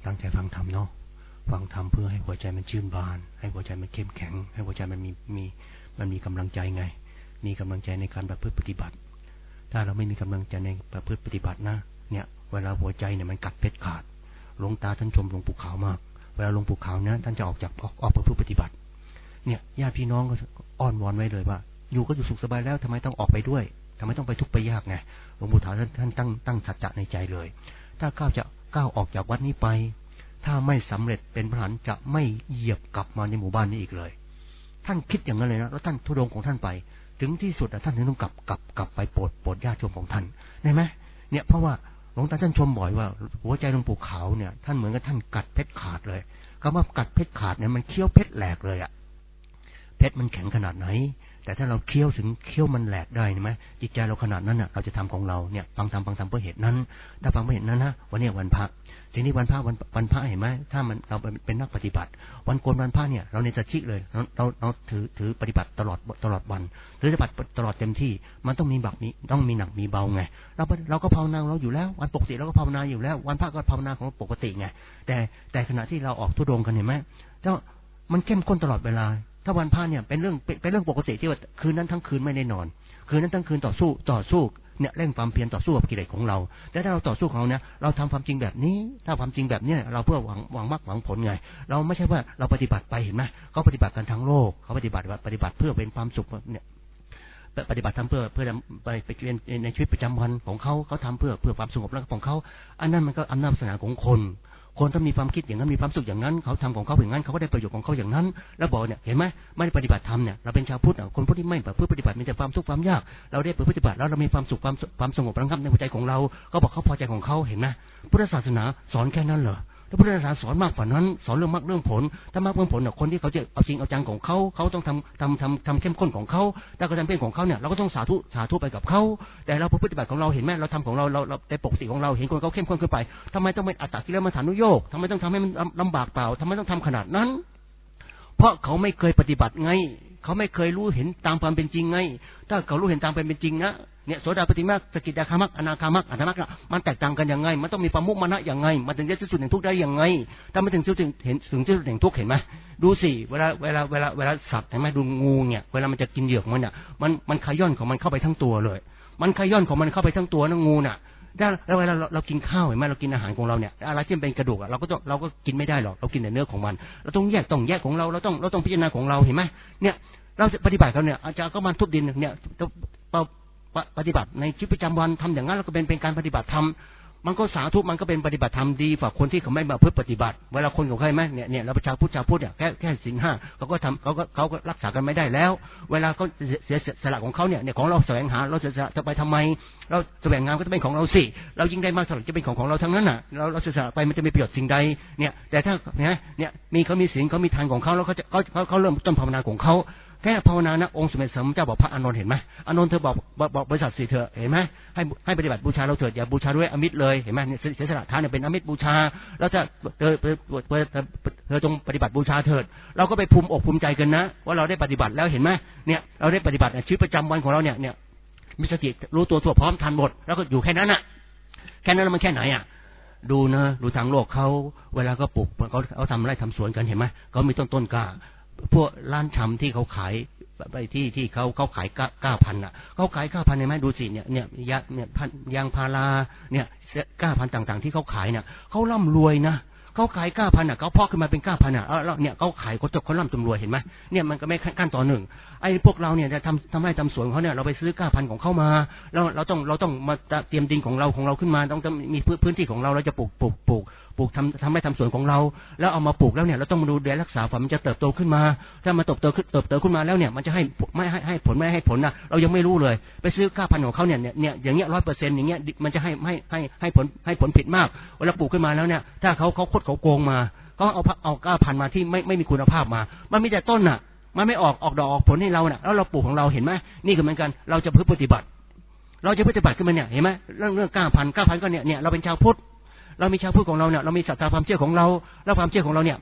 ตั้งใจฟังธรรมเนาะฟังธรรมเพื่อให้หัวใจมันชื่นบานให้หัวใจมันเข้มแข็งให้หัวใจมันมีกำลังใจไงมีกำลังใจในการประพฤติปฏิบัติถ้าเราไม่มีกำลังใจในประพฤติปฏิบัตินะเนี่ยเวลาหัวใจเนี่ยมันกัดเพชรขาดหลวงตาท่านชมหลวงปู่ขาวมากเวลาหลวงปู่ขาวเนี่ยท่านจะออกประพฤติปฏิบัติเนี่ยญาติพี่น้องก็อ้อนวอนไว้เลยว่าอยู่ก็อยู่สุขสบายแล้วทำไมต้องออกไปด้วยทำไมต้องไปทุกข์ไปยากไงหลวงปู่ขาวท่านตั้งสัจจะในใจเลยถ้าก้าวออกจากวัดนี้ไปถ้าไม่สำเร็จเป็นพระอรหันต์จะไม่เหยียบกลับมาในหมู่บ้านนี้อีกเลยท่านคิดอย่างนั้นเลยนะแล้วท่านธุดงค์ของท่านไปถึงที่สุดท่านถึงต้องกลับไปโปรดญาติโยมของท่านได้ไหมเนี่ยเพราะว่าหลวงตาท่านชมบ่อยว่าหัวใจหลวงปู่ขาวเนี่ยท่านเหมือนกับท่านกัดเพชรขาดเลยคำว่ากัดเพชรขาดเนี่ยมันเคี้ยวเพชรแหลกเลยอะเพชรมันแข็งขนาดไหนแต่ถ้าเราเคี้ยวมันแหลกได้ใช่ไหมจิตใจเราขนาดนั้นน่ะเราจะทำของเราเนี่ยฟังธรรมเพื่อเหตุนั้นถ้าฟังเพื่อเหตุนั้นนะวันนี้วันพระทีนี้วันพระเห็นไหมถ้ามันเราเป็นนักปฏิบัติวันโกนวันพระเนี่ยเราในสัจจิเลยเราถือปฏิบัติตลอดวันหรือปฏิบัติตลอดเต็มที่มันต้องมีหนักมีเบาไงเราก็ภาวนาเราอยู่แล้ววันปกติเราก็ภาวนาอยู่แล้ววันพระก็ภาวนาของปกติไงแต่ขณะที่เราออกธุดงค์กันเห็นไหมแล้วมันเข้มข้นตลอดเวลาถ้าวันพระเนี่ยเป็นเรื่องปกติที่ว่าคืนนั้นทั้งคืนไม่ได้นอนคืนนั้นทั้งคืนต่อสู้เนี่ยเร่งความเพียรต่อสู้กับกิเลสของเราแต่ถ้าเราต่อสู้ของเราเนี่ยเราทำความจริงแบบนี้ถ้าความจริงแบบเนี้ยเราเพื่อหวังมรรคหวังผลไงเราไม่ใช่ว่าเราปฏิบัติไปเห็นไหมเขาปฏิบัติกันทั้งโลกเขาปฏิบัติเพื่อเป็นความสุขเนี่ยปฏิบัติทำเพื่อไปเรียนในชีวิตประจำวันของเขาทำเพื่อความสงบแล้วของเขาอันนั้นมันก็อำนาจศาสนาของคนถ้ามีความคิดอย่างนั้นมีความสุขอย่างนั้นเขาทำของเขาอย่างนั้นเขาก็ได้ประโยชน์ของเขาอย่างนั้นแล้วบอกเนี่ยเห็นไหมไม่ได้ปฏิบัติธรรมเนี่ยเราเป็นชาวพุทธคนพุทธที่ไม่ประพฤติปฏิบัติมีแต่ความสุขความยากเราได้ประพฤติปฏิบัติแล้วเรามีความสุขความสงบระงับในหัวใจของเราก็บอกเขาพอใจของเขาเห็นไหมพุทธศาสนาสอนแค่นั้นเหรอแล้วพุทธศาสนาสอนมากกว่านั้นสอนเรื่องมรรคเรื่องผลถ้ามรรคเรื่องผลเนี่ยคนที่เขาจะเอาจริงเอาจังของเขาต้องทำเข้มข้นของเขาแต่การทำเป็นของเขาเนี่ยเราก็ต้องสาธุไปกับเขาแต่เราปฏิบัติของเราเห็นไหมเราทำของเราในปกติของเราเห็นคนเขาเข้มข้นขึ้นไปทำไมต้องเป็นอัตตกิลมัฏฐานุโยคทำไมต้องทำให้มันลำบากเปล่าทำไมต้องทำขนาดนั้นเพราะเขาไม่เคยปฏิบัติไงเขาไม่เคยรู้เห็นตามความเป็นจริงไงถ้าเขารู้เห็นตามความเป็นจริงนะเนี่ยโสดาปัตติมรรคสกิทาคามรรคอนาคามรรคอรหัตมรรคมันแตกต่างกันยังไงมันต้องมีความมุมานะยังไงมันถึงจะที่สุดแห่งทุกข์ได้ยังไงถ้าไม่ถึงที่สุดแห่งทุกข์เห็นไหมดูสิเวลาสัตว์เห็นไหมดูงูเนี่ยเวลามันจะกินเหยื่อของมันเนี่ยมันขย้อนของมันเข้าไปทั้งตัวเลยมันขย้อนของมันเข้าไปทั้งตัวนะงูน่ะแล้วเวลาเรากินข้าวเห็นไหมเรากินอาหารของเราเนี่ยอะไรที่เป็นกระดูกเราก็กินไม่ได้หรอกเรากินแต่เนื้อของมันเราต้องแยกของเราต้องพิจารณาของเราเห็นไหมเนี่ยเราปฏิบัติเขาเนี่ยอาจารย์ก็มาทุบดินเนี่ยปฏิบัติในชีวิตประจำวันทำอย่างนั้นแล้วก็เป็นการปฏิบัติธรรมมันก็สาธุมันก็เป็นปฏิบัติธรรมดีกว่าคนที่เขาไม่มาเพื่อปฏิบัติเวลาคนของใครไหมเนี่ยเราประชาพุทธเนี่ยแค่ศีล 5เขาก็รักษากันไม่ได้แล้วเวลาเขาเสียสละของเขาเนี่ยของเราแสวงหาเราจะไปทำไมเราแสวงงานก็จะเป็นของเราสิเรายิ่งได้มากเท่าไหร่จะเป็นของเราทั้งนั้นน่ะเราเสียสละไปมันจะมีประโยชน์สิ่งใดเนี่ยแต่ถ้าเนี่ยเขามีศีลเขามีทานของเขาแล้วเขาเริ่มต้นภาวนาของเขาแค่ภาวนานะองค์สมเด็จสมเจ้าบอกพระอานนท์เห็นไหมอานนท์เธอบอกบริษัทสิเธอเห็นไหมให้ปฏิบัติบูชาเราเถิดอย่าบูชาด้วยอมิตรเลยเห็นไหมเสียสละทานเนี่ยเป็นอมิตรบูชาแล้วจะเธอจงปฏิบัติบูชาเถิดเราก็ไปภูมิอกภูมิใจกันนะว่าเราได้ปฏิบัติแล้วเห็นไหมเนี่ยเราได้ปฏิบัติชีวิตประจำวันของเราเนี่ยมีสติรู้ตัวทั่วพร้อมทันหมดแล้วก็อยู่แค่นั้นน่ะแค่นั้นแล้วมันแค่ไหนอ่ะดูทางโลกเขาเวลาก็ปลูกเขาทำไร่ทำสวนกันเห็นไหมเขามีต้นกล้าพวกร้านชำที่เขาขายไปที่เขาขาย9,000อ่ะเขาขาย9,000เห็นไหมดูสิเนี่ยยางพาราเนี่ย9,000ต่างๆที่เขาขายเนี่ยเขาร่ำรวยนะเขาขาย9,000อ่ะเขาพอกขึ้นมาเป็น9,000อ่ะแล้วเนี่ยเขาขายเขาร่ำจนรวยเห็นไหมเนี่ยมันก็ไม่ขั้นตอนหนึ่งไอ้พวกเราเนี่ยจะทำไร่ทำสวนเขาเนี่ยเราไปซื้อ9,000ของเขามาแล้วเราต้องมาเตรียมดินของเราขึ้นมาต้องมีพื้นที่ของเราเราจะปลูกทำไร่ทำสวนของเราแล้วเอามาปลูกแล้วเนี่ยเราต้องมาดูแลรักษาฝันมันจะเติบโตขึ้นมาถ้ามันเติบโตขึ้นมาแล้วเนี่ยมันจะให้ผลไม่ให้ผลนะเรายังไม่รู้เลยไปซื้อ9,000ของเขาเนี่ยอย่างเงี้ย 100% อย่างเงี้ยมันจะให้ผลผิดมากเวลาปลูกขึ้นมาแล้วเนี่ยถ้าเขาคดเขาโกงมาก็เอา9,000มาที่ไม่มีคุณภาพมามันมีแต่ต้นน่ะมันไม่ออกดอกออกผลให้เราน่ะแล้วเราปลูกของเราเห็นไหมนี่ก็เหมือนกันเราจะปฏิบัติขึ้นมาเนี่ยเห็นไหมเรื่อง9,000ก็เนี่ยเราเป็นชาวพุทธเรามีชาวพุทธของเราเนี่ยเรามีศรัทธาความเชื่อของเราแล้วความเชื่อของเราเนี่ย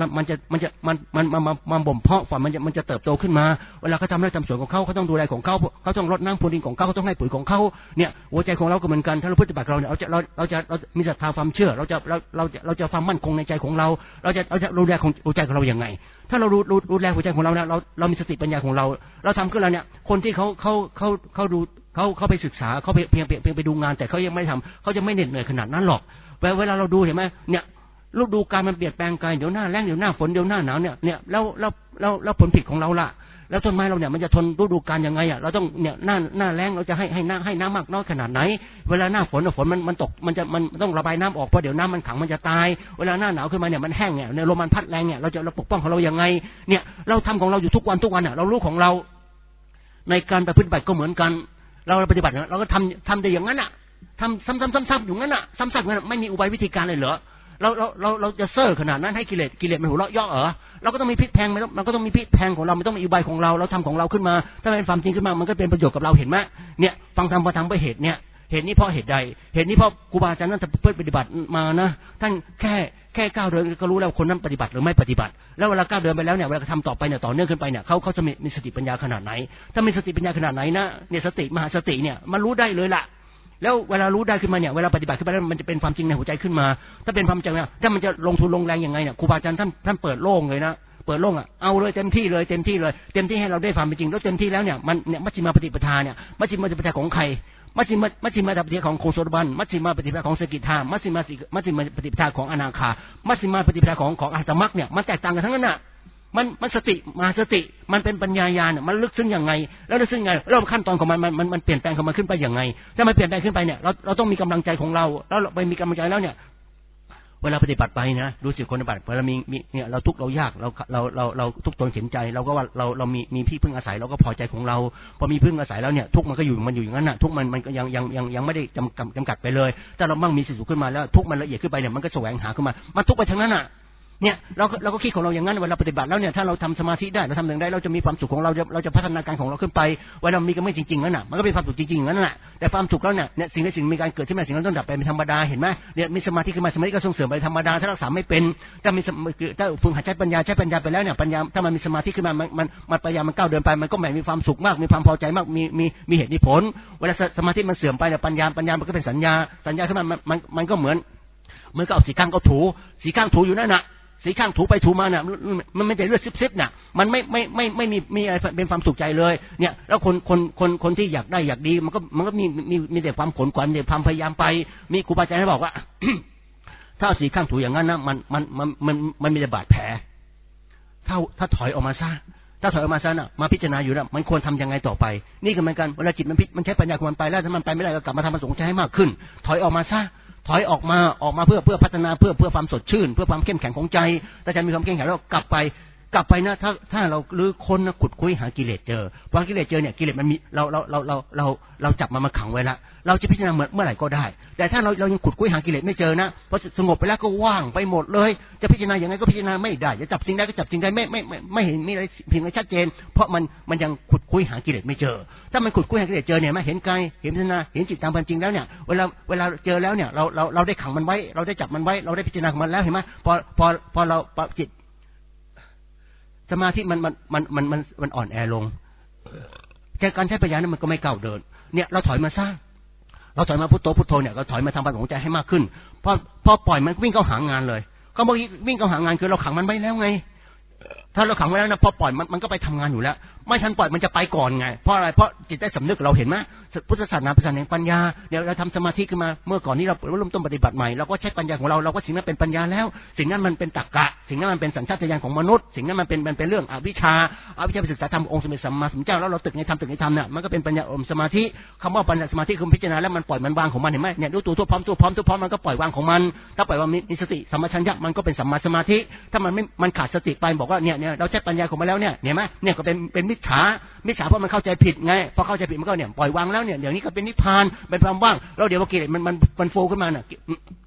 มันบ่มเพาะฝันมันจะเติบโตขึ้นมาเวลาเขาทำไร่ทำสวนของเขาต้องดูแลของเขาต้องรดน้ำพรวนดินของเขาต้องให้ปุ๋ยของเขาเนี่ยหัวใจของเราก็เหมือนกันถ้าเราปฏิบัติเราเนี่ยเราจะมีศรัทธาความเชื่อเราจะความมั่นคงในใจของเราจะดูแลของหัวใจของเราอย่างไงถ้าเราดูแลหัวใจของเราเนี่ยเรามีสติปัญญาของเราทำขึ้นแล้วเนี่ยคนที่เขาดูเขาไปศึกษาเขาเพียงไปดูงานแต่เขายังไม่ทำเขาจะไม่เหน็ดเหนื่อยขนาดนั้นหรอกเวลาเราดูเห็นไหมเนี่ยฤดูกาลมันเปลี่ยนแปลงกันเดี๋ยวหน้าแล้งเดี๋ยวหน้าฝนเดี๋ยวหน้าหนาวเนี่ยแล้วผลผลิตของเราล่ะแล้วต้นไม้เราเนี่ยมันจะทนฤดูกาลยังไงอ่ะเราต้องเนี่ยหน้าแล้งเราจะให้น้ำมากน้อยขนาดไหนเวลาหน้าฝนมันตกมันต้องระบายน้ำออกเพราะเดี๋ยวน้ำมันขังมันจะตายเวลาหน้าหนาวขึ้นมาเนี่ยมันแห้งเนี่ยลมมันพัดแรงเนี่ยเราปกป้องของเรายังไงเนี่ยเราทำของเราอยู่ทุกวันอ่ะเรารู้ของเราในการปฏิบัติก็เหมือนกันเราปฏิบัติเราก็ทำได้อย่างนั้นอ่ะทำซ้ำๆอยู่งั้นอ่ะซ้ำๆอย่างนั้นไม่มีอุบายวิธีการเลยเหรอเราจะเซ่อขนาดนั้นให้กิเลสมันหัวเราะย่อเราก็ต้องมีพิษแทงมันก็ต้องมีพิษแทงของเรามันต้องมีอุบายของเราทำของเราขึ้นมาถ้าเป็นความจริงขึ้นมามันก็เป็นประโยชน์กับเราเห็นไหมเนี่ยฟังธรรมประทังไปเหตุเนี่ยเหตุนี้เพราะเหตุใดเหตุนี้เพราะครูบาอาจารย์นั้นปฏิบัติมานะท่านแค่ก้าวเดินก็รู้แล้วคนนั้นปฏิบัติหรือไม่ปฏิบัติแล้วเวลาก้าวเดินไปแล้วเนี่ยเวลาทำต่อไปเนี่ยต่อเนื่องขึ้นไปเนี่ยเขาจะมีสติปัญญาขนาดไหนถ้ามีสติปัญญาขนาดไหนนะเนี่ยสติมหาสติเนี่ยมันรู้ได้เลยล่ะแล้วเวลารู้ได้ขึ้นมาเนี่ยเวลาปฏิบัติขึ้นไปแล้วมันจะเป็นความจริงในหัวใจขึ้นมาถ้าเป็นความจริงเนี่ยถ้ามันจะลงทุนลงแรงยังไงเนี่ยครูบาอาจารย์ท่านเปิดโล่งเลยนะเปิดโล่งอ่ะเอาเลยเต็มที่ให้เราได้ความเป็นจริงแล้วเต็มที่แล้วเนี่ยมันเนี่ยมัชฌิมาปฏิปทาเนี่ยมัชฌิมาปฏิปทาของใครมัชฌิมาปฏิปทาของโคโสดบันมัชฌิมาปฏิปทาของสกิทามัชฌิมาปฏิปทาของอนาคามัชฌิมาปฏิปทาของอรหัตมรรคเนี่ยมันแตกต่างกันทั้งนั้นน่ะมันสติมหาสติมันเป็นปัญญาญาณมันลึกซึ้งยังไงแล้วลึกซึ้งไงแล้วขั้นตอนของมันเปลี่ยนแปลงของมันขึ้นไปยังไงถ้ามันเปลี่ยนแปลงขึ้นไปเนี่ยเราต้องมีกำลังใจของเราแล้วไปมีกำลังใจแล้วเนี่ยเวลาปฏิบัติไปนะรู้สึกคนปฏิบัติเวลามีเนี่ยเราทุกข์เรายากเราทุกข์ตนเข็นใจเราก็ว่าเรามีที่พึ่งอาศัยเราก็พอใจของเราพอมีพึ่งอาศัยแล้วเนี่ยทุกข์มันก็อยู่อย่างนั้นน่ะทุกข์มันก็ยังไม่ได้จำกัดไปเลยถ้าเรามั่งมีสิทธิ์ขึ้นมาแล้วทุกข์มันละเอียดขึ้นไปเนี่ยมันก็แสวงหาขึ้นมามันทุกข์ไปทั้งนั้นน่ะเนี่ยเราก็คิดของเราอย่างนั้นเวลาปฏิบัติแล้วเนี่ยถ้าเราทำสมาธิได้เราทำอย่างไรเราจะมีความสุขของเราจะพัฒนาการของเราขึ้นไปเวลามีก็ไม่จริงๆนั่นน่ะมันก็เป็นความสุขจริงๆนั่นแหละแต่ความสุขแล้วเนี่ยสิ่งใดสิ่งมีการเกิดขึ้นมาสิ่งนั้นต้องดับไปเป็นธรรมดาเห็นไหมเนี่ยมีสมาธิขึ้นมาสมาธิก็ส่งเสริมไปธรรมดาถ้ารักษาไม่เป็นถ้าฝึกหัดใช้ปัญญาไปแล้วเนี่ยปัญญาถ้ามันมีสมาธิขึ้นมามันปัญญามันก้าวเดินไปมันก็ไม่มีความสุขมากมีความพอใจมากมีเหตุมีผลเวลาสมาธิมันเสื่อมไปเนี่ยปัญญามันก็เป็นสัญญาขึ้นมามันก็เหมือนกับเอาสีข้างก็ถูอยู่นั่นน่ะสีข้างถูไปถูมาเนี่ยมันไม่ได้เลือดซิบๆน่ะมันไม่มีอะไรเป็นความสุขใจเลยเนี่ยแล้วคนที่อยากได้อยากดีมันก็มีแต่ความขนขวัญแต่ความพยายามไปมีครูบาอาจารย์บอกว่า ถ้าสีข้างถูอย่างนั้นนะมันมีแต่บาดแผลถ้าถอยออกมาซะน่ะมาพิจารณาอยู่นะมันควรทำยังไงต่อไปนี่ก็เหมือนกันเวลาจิตมันใช้ปัญญาของมันไปแล้วถ้ามันไปไม่ได้ก็กลับมาทำประสงค์ใจให้มากขึ้นถอยออกมาซะถอยออกมาเพื่อพัฒนาเพื่อความสดชื่นเพื่อความเข้มแข็งของใจถ้าใจมีความเข้มแข็งแล้วกลับไปนะถ้าเราหรือคนขุดคุยหากิเลสเจอพอกิเลสเจอเนี่ยกิเลสมันมีเราจับมันมาขังไว้ละเราจะพิจารณาเมื่อไหร่ก็ได้แต่ถ้าเรายังขุดคุยหากิเลสไม่เจอนะพอสงบไปแล้วก็ว่างไปหมดเลยจะพิจารณาอย่างไรก็พิจารณาไม่ได้จะจับสิ่งใดก็จับสิ่งใดไม่เห็นมีอะไรเพียงชัดเจนเพราะมันยังขุดคุยหากิเลสไม่เจอถ้ามันขุดคุยหากิเลสเจอเนี่ยไม่เห็นกายเห็นพิจารณาเห็นจิตตามเป็นจริงแล้วเนี่ยเวลาเจอแล้วเนี่ยเราได้ขังมันไว้เราได้จับมันไว้เราได้พิจารณาของมันแล้วเห็นไหมพอเราจิตสมาธิมันอ่อนแอลงแต่การใช้ปัญญานั้นมันก็ไม่ก้าวเดินเนี่ยเราถอยมาพุทโธเนี่ยเราถอยมาทำปัญญาของใจให้มากขึ้นพอปล่อยมันวิ่งเข้าหางานเลยก็เมื่อกี้วิ่งเข้าหางานคือเราขังมันไว้แล้วไงถ้าเราขังไว้แล้วนะพอปล่อยมันก็ไปทำงานอยู่แล้วไม่ทันปล่อยมันจะไปก่อนไงเพราะอะไรเพราะจิตได้สำนึกเราเห็นไหมพุทธศาสนาเป็นศาสนาแห่งปัญญาเดี๋ยวเราทำสมาธิขึ้นมาเมื่อก่อนนี้เราเริ่มต้นปฏิบัติใหม่เราก็ใช้ปัญญาของเราก็สิ่งนั้นเป็นปัญญาแล้วสิ่งนั้นมันเป็นตรรกะสิ่งนั้นมันเป็นสัญชาตญาณของมนุษย์สิ่งนั้นมันเป็นเรื่องอวิชชาไปศึกษาธรรมองค์สมเด็จสัมมาสัมพุทธเจ้าแล้วเราตึกในธรรมเนี่ยมันก็เป็นปัญญาอมสมาธิคำว่าปัญญาสมาธิคือพิจารณาแล้วมันปล่อยมันวางของมันเห็นไหมเนี่ยรู้ตัวทั่วพร้อมมันก็ปล่อยวางของมันถ้าปล่อยวางมีสติสัมปชัญญะมันก็เป็นสัมมาสมาธิถ้ามันขาดสติไปบอกว่าเนี่ยเราใช้ปัญญาของมันแล้วเนี่ยเห็นไหมเนี่ยก็เป็นมิจฉาเพราะมันเข้าใจผิดไงพอเข้าใจผิดมันก็เนี่ยปล่อยวางแล้วเนี่ยเดี๋ยวนี้ก็เป็นนิพพานเป็นความว่างแล้วเดี๋ยวกิเลสมันโฟขึ้นมาเนี่ย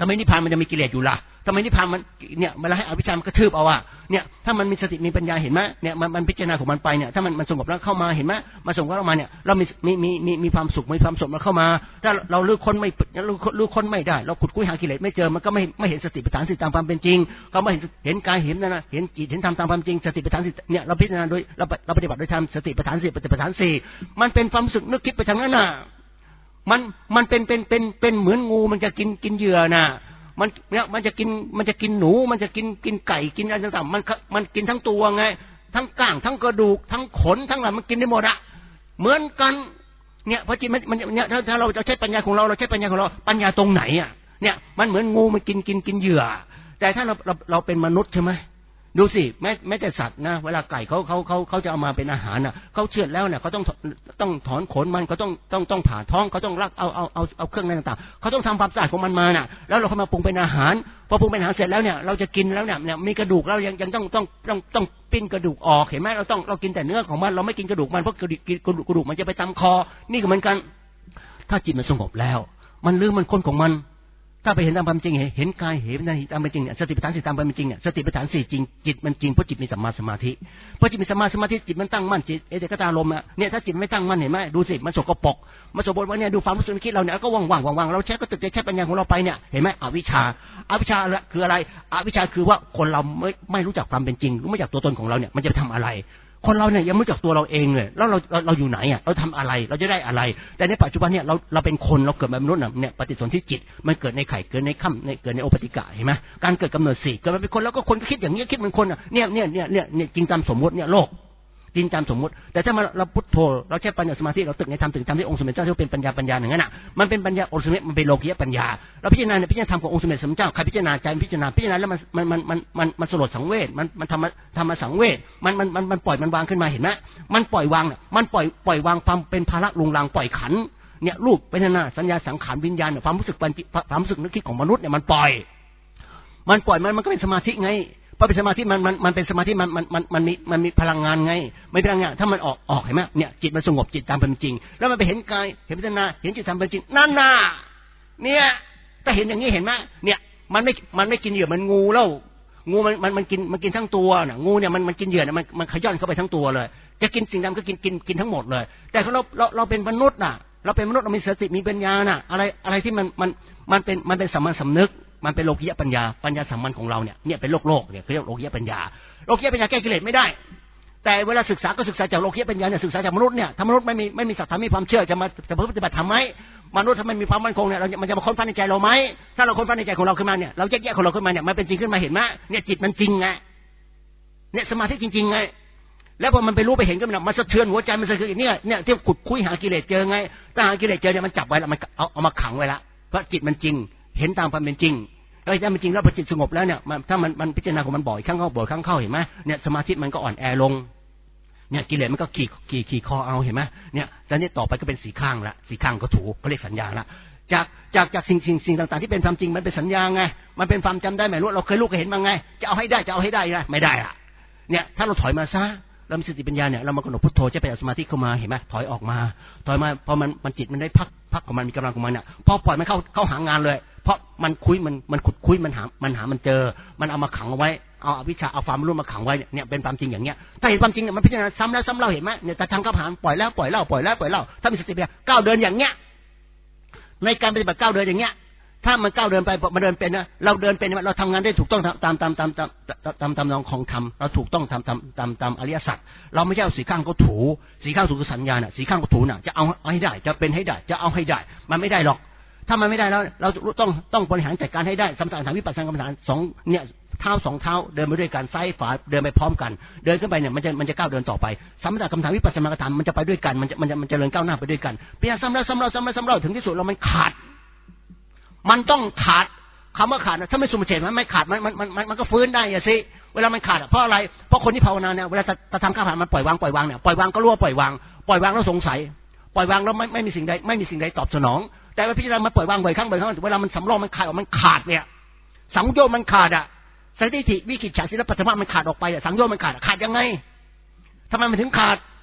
ทำไมนิพพานมันจะมีกิเลสอยู่ล่ะทำไมนิพพานมันเนี่ยมันให้อวิชชามันกระทืบเอาเนี่ยถ้ามันมีสติมีปัญญาเห็นไหมเนี่ยมันพิจารณาของมันไปเนี่ยถ้ามันสงบแล้วเข้ามาเห็นไหมมันสงบแล้วมาเนี่ยเรามีความสุขมีความสมแล้วเข้ามาถ้าเราลื้อค้นไม่ได้เราขุดคุ้ยหากิเลสไม่เจอมันก็ไม่เห็นสติปัฏฐานสี่ตามความเป็นจริงก็ไม่เห็นกายเห็นนะเห็นจิตเห็นธรรมตามความจริงสติปัฏฐานสี่เนี่ยเราพิจารณาโดยเราปฏิบัติโดยธรรมสติปัฏฐานสี่ปฏิปัฏฐานสี่มันเป็นความรู้สึกนึกคิดไปทางนั้นน่ะมันเป็นเหมือนงูมันจะกินเหยื่อน่ะมันจะกินหนูมันจะกินไก่กินอะไรต่างๆมันกินทั้งตัวไงทั้งก้างทั้งกระดูกทั้งขนทั้งอะไรมันกินได้หมดอะเหมือนกันเนี่ยพอจิตมันเนี่ยถ้าเราจะใช้ปัญญาของเราใช้ปัญญาของเราปัญญาตรงไหนอะเนี่ยมันเหมือนงูมันกินเหยื่อแต่ถ้าเราเป็นมนุษย์ใช่ไหมดูสิแม้แต่สัตว์นะเวลาไก่เขาจะเอามาเป็นอาหารน่ะเขาเชือดแล้วเนี่ยเขาต้องถอนขนมันเขาต้องผ่าท้องเขาต้องลักเอาเครื่องอะไรต่างๆเขาต้องทำความสะอาดของมันมาน่ะแล้วเราเข้ามาปรุงเป็นอาหารพอปรุงเป็นอาหารเสร็จแล้วเนี่ยเราจะกินแล้วเนี่ยมีกระดูกเรายังต้องปิ้นกระดูกออกเห็นไหมเรากินแต่เนื้อของมันเราไม่กินกระดูกมันเพราะกระดูกมันจะไปตามคอนี่ก็เหมือนกันถ้าจิตมันสงบแล้วมันลืมมันคนของมันถ้าไปเห็นตามความจริงเห็นกายเห็นตามเป็นจริงเนี่ยสติปัฏฐานสี่ตามเป็นจริงเนี่ยสติปัฏฐานสี่จริงจิตมันจริงเพราะจิตมีสัมมาสมาธิเพราะจิตมีสัมมาสมาธิจิตมันตั้งมั่นจิตเอเดกตาลมเนี่ยถ้าจิตไม่ตั้งมั่นเห็นไหมดูสิมันสกปรกมันสกปรกว่าเนี่ยดูความรู้สึกคิดเราเนี่ยก็ว่างเราใช้ก็ตึกใช้ปัญญาของเราไปเนี่ยเห็นไหมอวิชชาคืออะไรอวิชชาคือว่าคนเราไม่รู้จักความเป็นจริงไม่รู้จักตัวตนของเราเนี่ยมันจะทำอะไรคนเราเนี่ยยังไม่รู้จักตัวเราเองเลยแล้วเราอยู่ไหนอ่ะเราทำอะไรเราจะได้อะไรแต่ในปัจจุบันเนี่ยเราเป็นคนเราเกิดมาเป็นมนุษย์เนี่ยปฏิสนธิจิตมันเกิดในไข่เกิดในค่ำเกิดในโอปติกะเห็นไหมการเกิดกำเนิดสี่เกิดมาเป็นคนแล้วก็คนก็คิดอย่างนี้คิดเหมือนคนอ่ะเนี่ยจริงตามสมมติเนี่ยโลกจริงตามสมมติแต่ถ้าเราพุทโธเราใช้ปัญญาสมาธิเราตึกในธรรมถึงธรรมที่องค์สมเด็จเจ้าที่เป็นปัญญาอย่างนั้นน่ะมันเป็นปัญญาองค์สมเด็จมันเป็นโลกียปัญญาเราพิจารณาพิจารณาธรรมขององค์สมเด็จสมเด็จเจ้าใครพิจารณาใจพิจารณาแล้วมันสลดสังเวชมันธรรมสังเวชมันปล่อยมันวางขึ้นมาเห็นไหมมันปล่อยวางมันปล่อยวางความเป็นภาระลุงลังปล่อยขันเนี่ยรูปเป็นหน้าสัญญาสังขารวิญญาณความรู้สึกนึกคิดของมนุษย์เนี่ยมันปล่อยมันก็เป็นสมาธิไงพอเป็นสมาธิมันเป็นสมาธิมันมีพลังงานไงไม่พลังงานถ้ามันออกเห็นไหมเนี่ยจิตมันสงบจิตตามเป็นจริงแล้วมันไปเห็นกายเห็นพิจารณาเห็นจิตตามเป็นจริงนั่นน่ะเนี่ยถ้าเห็นอย่างนี้เห็นไหมเนี่ยมันไม่กินเหยื่อมันงูแล้วงูมันกินทั้งตัวน่ะงูเนี่ยมันกินเหยื่อเนี่ยมันขย้อนเข้าไปทั้งตัวเลยจะกินสิ่งใดก็กินทั้งหมดเลยแต่เราเป็นมนุษย์น่ะเราเป็นมนุษย์เรามีสติมีปัญญาน่ะอะไรที่มันเป็นสัมมาสำนึกมันเป็นโลกียปัญญาสามัญของเราเนี่ยเป็นโลกเนี่ยเขาเรียกโลกียปัญญาแก้กิเลสไม่ได้แต่เวลาศึกษาก็ศึกษาจากโลกียปัญญาเนี่ยศึกษาจากมนุษย์เนี่ยถ้ามนุษย์ไม่มีศรัทธามีความเชื่อจะปฏิบัติธรรมไหมมนุษย์ถ้ามันมีความมั่นคงเนี่ยมันจะมาค้นฟ้าในใจเราไหมถ้าเราค้นฟ้าในใจของเราขึ้นมาเนี่ยเราแยกของเราขึ้นมาเนี่ยมันเป็นจริงขึ้นมาเห็นไหมเนี่ยจิตมันจริงไงเนี่ยสมาธิจริงๆไงแล้วพอมันไปรู้ไปเห็นก็มันสะเทือนหัวใจมันสะเทือนเนี่ยที่ขุดคุยหากิเลสเจอไงถ้าหากิเลสเจอเนี่ยมันจับไว้แล้วมันเอามาขังไว้ละเพราะจิตมันจริงเห็นตามความเป็นจริงแล้วถ้ามันจริงแล้วพอจิตสงบแล้วเนี่ยถ้ามันพิจารณาของมันบ่อยครั้งเข้าเห็นไหมเนี่ยสมาธิมันก็อ่อนแอลงเนี่ยกิเลสมันก็ขี่คอเอาเห็นไหมเนี่ยแล้วนี่ต่อไปก็เป็นสีข้างละสีข้างก็ถูกเขาเรียกสัญญาละจากสิ่งต่างๆที่เป็นความจริงมันเป็นสัญญาไงมันเป็นความจำได้ไหมรู้เราเคยรู้เคยเห็นมาไงจะเอาให้ได้นะไม่ได้อะเนี่ยถ้าเราถอยมาซะเรามีสติปัญญาเนี่ยเรามากำหนดพุทโธจะไปเอาสมาธิเข้ามาเห็นไหมถอยออกมาพอมันจิตมันได้พักของมันมีกำลังของมันเนี่ยพอปล่อยมันเข้าหางานเลยเพราะมันขุดคุยมันหามันเจอมันเอามาขังเอาไว้เอาอวิชชาเอาความรู้มาขังไว้เนี่ยเป็นความจริงอย่างเงี้ยถ้าเห็นความจริงเนี่ยมันพิจารณาซ้ำแล้วซ้ำเล่าเห็นไหมเนี่ยแต่ทางกับหางปล่อยแล้วถ้ามีสติปัญญาก้าวเดินอย่างเงี้ยในการปฏิบัติก้าวเดินอย่างเงี้ยถ้ามันก้าวเดินไปมันเดินเป็นนะเราเดินเป็นเราทำงานได้ถูกต้องตามนองของธรรมเราถูกต้องตามอริยสัจเราไม่ใช่เอาสีข้างก็ถูสีข้างถูกสัญญาน่ะสีข้างก็ถูน่ะจะเอาให้ได้จะเป็นให้ได้จะเอาให้ได้มันไม่ได้หรอกถ้ามันไม่ได้แล้วเราต้องบริหารจัดการให้ได้สมถะวิปัสสนากรรมฐาน2เนี่ยเท้า2เท้าเดินไปด้วยกันซ้ายขวาเดินไปพร้อมกันเดินขึ้นไปเนี่ยมันจะก้าวเดินต่อไปสมถะกรรมฐานวิปัสสนากรรมฐานมันจะไปด้วยกันมันจะเดินก้าวหน้าไปด้วยกันพยายามซ้ำแล้วถึงที่สุดเรามันขาดมันต้องขาดคำว่าขาดถ้าไม่สมเฉทมันไม่ขาดมันก็ฟื้นได้อะสิเวลามันขาดเพราะอะไรเพราะคนที่ภาวนาเนี่ยเวลาจะทำการผ่านมันปล่อยวางเนี่ยปล่อยวางก็รู้ว่าปล่อยวางแล้วสงสัยปล่อยวางแล้วไม่มีสิ่งใดตอบสนองแต่ว่าพิจารณามันปล่อยวางบ่อยครั้งเวลามันสำรอกมันขาดเนี่ยสังโยชน์มันขาดอ่ะสันติวิกิจฉาศีลปัฏฐมะมันขาดออกไปอ่ะสังโยชน์มันขาดยังไงทำไมมันถึงขาด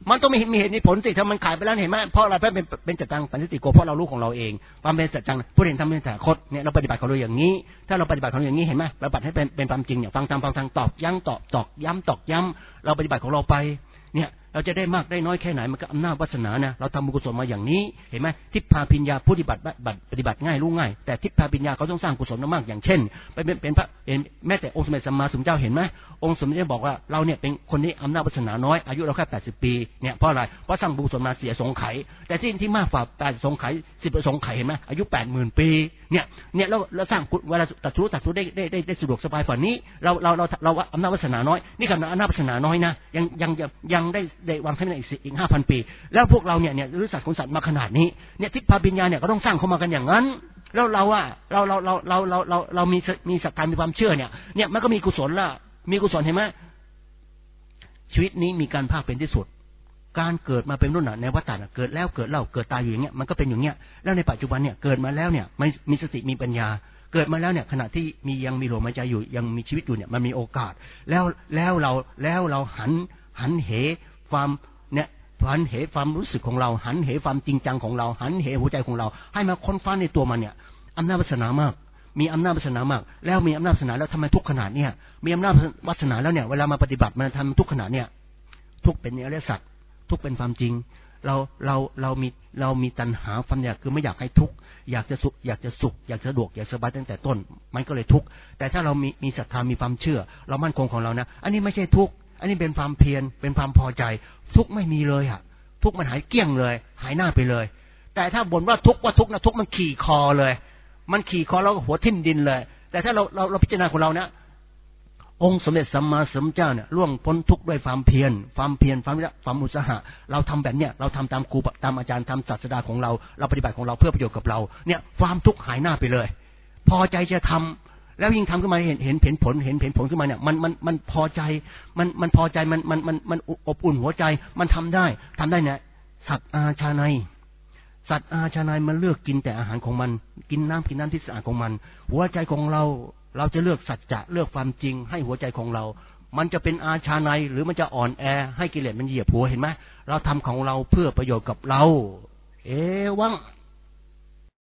มันต้องมีเหตุมีผลสิถ้ามันขายไปแล้วเห็นไหมเพราะอะไรเพราะเป็นจัตตังปัญญติโกเพราะเรารู้ของเราเองความเป็นจัตตังผู้เห็นทำเป็นแต่คดเนี่ยเราปฏิบัติของเราอย่างนี้ถ้าเราปฏิบัติของเราอย่างนี้เห็นไหมเราปฏิบัติให้เป็นความจริงเนี่ยฟังทางตอกย้ำตอกย้ำเราปฏิบัติของเราไปเนี่ยเราจะได้มากได้น้อยแค่ไหนมันก็อำนาจวาสนานะเราทำบุญกุศลมาอย่างนี้เห็นไหมทิพพาปิญญาผู้ปฏิบัติง่ายรู้ง่ายแต่ทิพพาปิญญาเขาต้องสร้างกุศลมากอย่างเช่นเป็นพระแม้แต่องค์สมเด็จสัมมาสัมพุทธเจ้าเห็นไหมองค์สมเด็จบอกว่าเราเนี่ยเป็นคนนี้อำนาจวาสนาน้อยอายุเราแค่80 ปีเนี่ยเพราะอะไรเพราะสร้างบุญกุศลมาเสียสงไขแต่ที่มากกว่า80สงไข10สงไขเห็นไหมอายุ80,000 ปีเนี่ยเราสร้างเวลาตัดสู้ได้สะดวกสบายฝ่านี้เราอำนาจวาสนาน้อยนี่กับอำนาจวาสนาน้อยนะยังได้วางให้ในอีก 5,000 ปีแล้วพวกเราเนี่ยรู้สัตว์ของสัตว์มาขนาดนี้เนี่ยทิพพาปิญญาเนี่ยก็ต้องสร้างเข้ามากันอย่างนั้นแล้วเรามีศรัทธามีความเชื่อเนี่ยมันก็มีกุศลละมีกุศลเห็นไหมชีวิตนี้มีการภาคเป็นที่สุดการเกิดมาเป็นมนุษย์ในวัฏฏะเกิดแล้วเกิดเล่าเกิดตายอยู่อย่างเงี้ยมันก็เป็นอย่างเงี้ยแล้วในปัจจุบันเนี่ยเกิดมาแล้วเนี่ยมีสติมีปัญญาเกิดมาแล้วเนี่ยขณะที่ยังมีลมหายใจอยู่ยังมีชีวิตอยู่เนี่ยมันมีโอกาสแล้วเราหันเหความเนี่ยหันเหความรู้สึกของเราหันเหความจริงจังของเราหันเหหัวใจของเราให้มาค้นฟ้าในตัวมันเนี่ยอำนาจวาสนามากมีอำนาจวาสนามากแล้วมีอำนาจวาสนาแล้วทำไมทุกขนาดเนี่ยมีอำนาจวาสนาแล้วเนี่ยเวลามาปฏิบัติมันทำทุกขนาดเนี่ยทุกเป็นอริยสัจทุกเป็นความจริงเรามีตัณหาความอยากคือไม่อยากให้ทุกอยากจะสุขอยากจะสะดวกอยากสบายตั้งแต่ต้นมันก็เลยทุกแต่ถ้าเรามีศรัทธามีความเชื่อเรามั่นคงของเรานะอันนี้ไม่ใช่ทุกอันนี้เป็นความเพียรเป็นความพอใจทุกไม่มีเลยอะทุกมันหายเกลี้ยงเลยหายหน้าไปเลยแต่ถ้าบ่นว่าทุกนะทุกมันขี่คอเลยมันขี่คอเราหัวทิ่มดินเลยแต่ถ้าเราพิจารณาของเรานะองค์สมเด็จสัมมาสัมพุทธเจ้าเนี่ยล่วงพ้นทุกข์ด้วยความเพียรความอุตสาหะเราทำแบบเนี้ยเราทำตามครูตามอาจารย์ทำศาสดาของเราปฏิบัติของเราเพื่อประโยชน์กับเราเนี่ยความทุกข์หายหน้าไปเลยพอใจจะทำแล้วยิ่งทำขึ้นมาเห็นผลขึ้นมาเนี่ยมันพอใจมันพอใจมันอบอุ่นหัวใจมันทำได้เนี่ยสัตว์อาชาในมันเลือกกินแต่อาหารของมันกินน้ำที่สะอาดของมันหัวใจของเราจะเลือกสัจจะเลือกความจริงให้หัวใจของเรามันจะเป็นอาชาในหรือมันจะอ่อนแอให้กิเลสมันเหยียบหัวเห็นไหมเราทำของเราเพื่อประโยชน์กับเราวัง